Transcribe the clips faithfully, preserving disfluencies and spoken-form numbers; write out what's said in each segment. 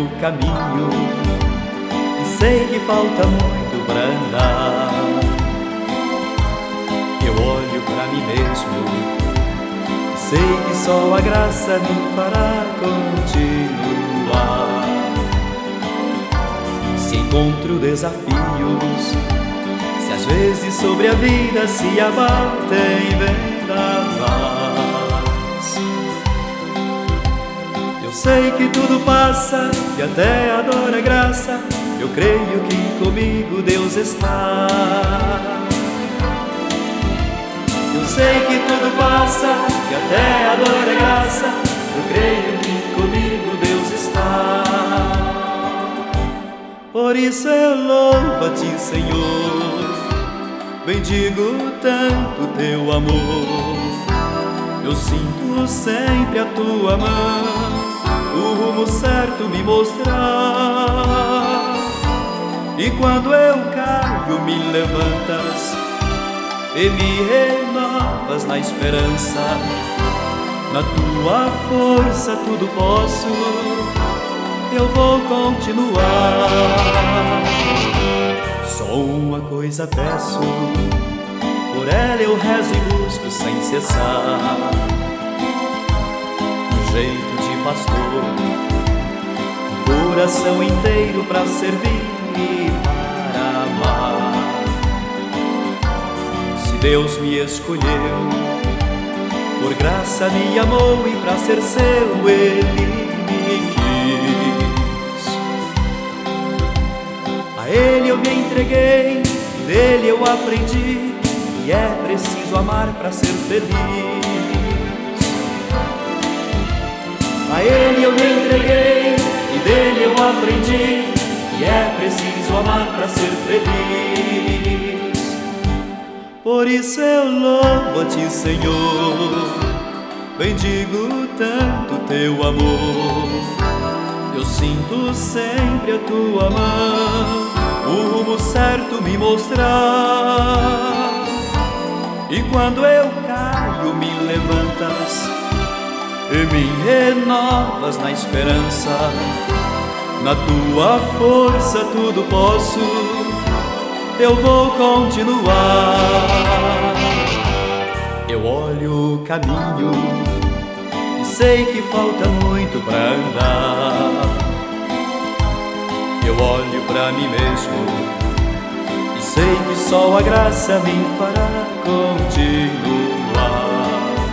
o caminho e sei que falta muito pra andar. Eu olho pra mim mesmo e sei que só a graça me fará continuar. Se encontro desafios, se às vezes sobre a vida se abatem vendavais, eu sei que tudo passa e até a dor é graça. Eu creio que comigo Deus está. Eu sei que tudo passa e até a dor é graça. Eu creio que comigo Deus está. Por isso eu louvo a Ti, Senhor, bendigo tanto Teu amor. Eu sinto sempre a Tua mão, o rumo certo me mostrar. E quando eu caio me levantas e me renovas na esperança. Na Tua força tudo posso, eu vou continuar. Só uma coisa peço, por ela eu rezo e busco sem cessar. Um jeito de pastor, um coração inteiro pra servir e para amar. Se Deus me escolheu, por graça me amou e pra ser seu Ele me quis. A Ele eu me entreguei, dele eu aprendi, e é preciso amar pra ser feliz. A Ele eu me entreguei, e dele eu aprendi, e é preciso amar pra ser feliz. Por isso eu louvo a Ti, Senhor, bendigo tanto Teu amor. Eu sinto sempre a Tua mão, o rumo certo me mostrar. E quando eu caio me levantas e me renovas na esperança. Na Tua força tudo posso, eu vou continuar. Eu olho o caminho e sei que falta muito pra andar. Eu olho pra mim mesmo e sei que só a graça me fará continuar.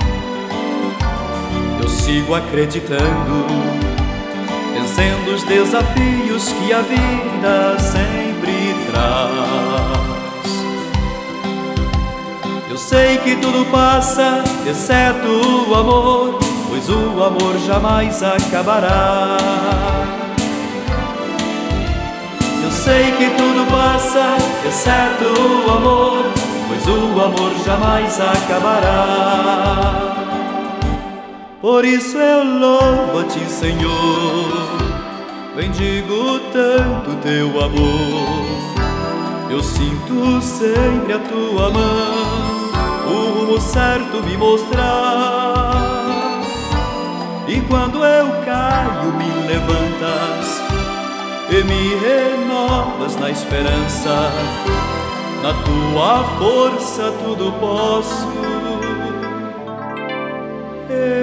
Eu sigo acreditando, vencendo os desafios que a vida sempre traz. Eu sei que tudo passa, exceto o amor, pois o amor jamais acabará. Eu sei que tudo passa, exceto o amor, pois o amor jamais acabará. Por isso eu louvo a Ti, Senhor, bendigo tanto Teu amor. Eu sinto sempre a Tua mão, o rumo certo me mostrar. E quando eu caio me levantas e me renovas na esperança. Na Tua força tudo posso,